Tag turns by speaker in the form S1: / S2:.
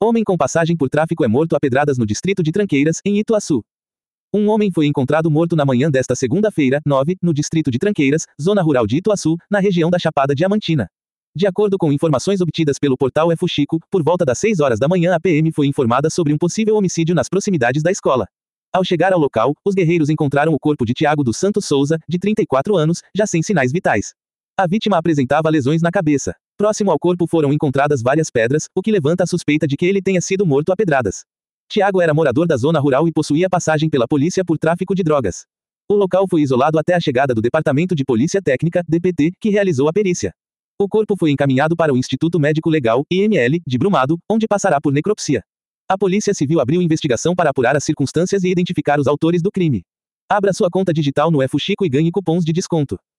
S1: Homem com passagem por tráfico é morto a pedradas no distrito de Tranqueiras, em Ituaçu. Um homem foi encontrado morto na manhã desta segunda-feira, 9, no distrito de Tranqueiras, zona rural de Ituaçu, na região da Chapada Diamantina. De acordo com informações obtidas pelo portal Fuxico, por volta das 6 horas da manhã a PM foi informada sobre um possível homicídio nas proximidades da escola. Ao chegar ao local, os guerreiros encontraram o corpo de Tiago dos Santos Souza, de 34 anos, já sem sinais vitais. A vítima apresentava lesões na cabeça. Próximo ao corpo foram encontradas várias pedras, o que levanta a suspeita de que ele tenha sido morto a pedradas. Tiago era morador da zona rural e possuía passagem pela polícia por tráfico de drogas. O local foi isolado até a chegada do Departamento de Polícia Técnica, DPT, que realizou a perícia. O corpo foi encaminhado para o Instituto Médico Legal, IML, de Brumado, onde passará por necropsia. A Polícia Civil abriu investigação para apurar as circunstâncias e identificar os autores do crime. Abra sua conta digital no Fuxico e ganhe cupons de desconto.